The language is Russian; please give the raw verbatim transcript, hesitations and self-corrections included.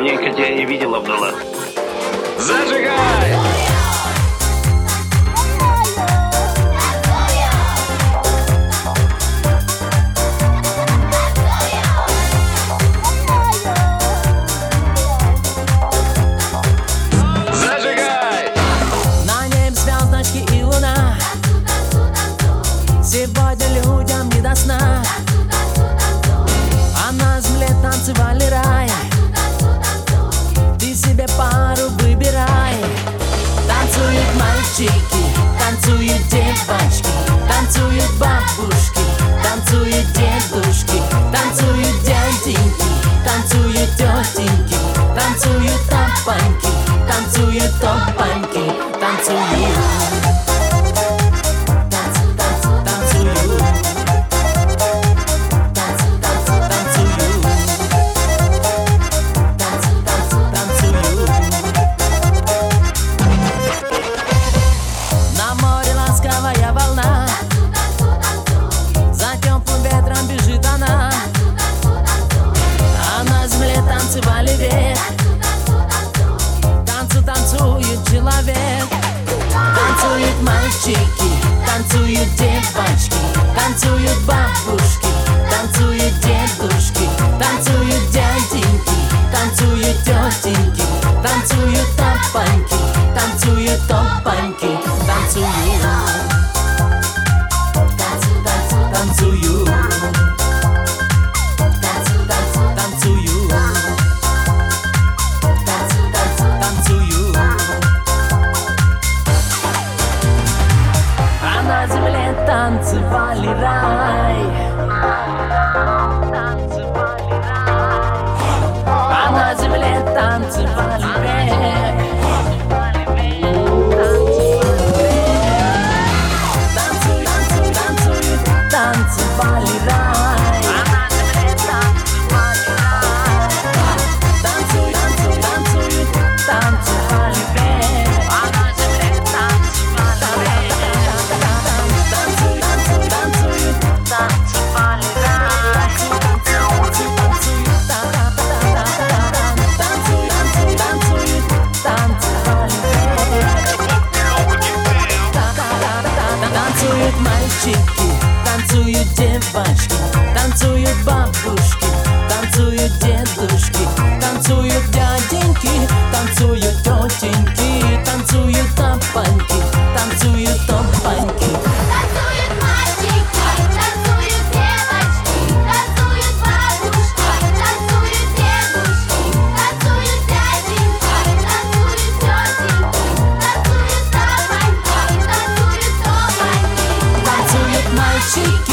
Давненько тебя не видел, Абдалла. Зажигай! Сегодня людям не до сна, а на земле танцевали рай. Ты себе пару выбирай. Танцуют мальчики, танцуют девочки, танцуют бабушки, танцуют дедушки, танцуют дяденьки, танцуют тетеньки, танцуют тапаньки, танцуют топаньки, танцуют. Волна, за теплым ветром бежит она, а на земле танцевали век. Танцу танцует человек. Танцуют мальчики, танцуют девочки, танцуют бабушки, танцуют дедушки, танцуют дяденьки, танцуют тетеньки, танцуют тапаньки, танцуют топаньки, танцуют. Танцую, танцую, танцую, танцую. А на земле танцевали рай. А на земле танцевали век. Танцевали рай. А на земле танцевали рай. Танцуют, танцуют, танцуют, танцевали век. А на земле танцевали век. Танцуют, танцуют, танцуют, танцевали рай. Танцуют, танцуют, танцуют, танцуют, танцевали век. Танцуют мальчики, танцуют девочки, танцуют бабушки, танцуют дедушки, танцуют дяденьки, танцуют тетеньки, танцуют тапаньки, танцуют топаньки. Танцуют мальчики, танцуют девочки, танцуют бабушки, танцуют дедушки, танцуют дяденьки, танцуют тетеньки, танцуют тапаньки, танцуют топаньки. Танцуют мальчики.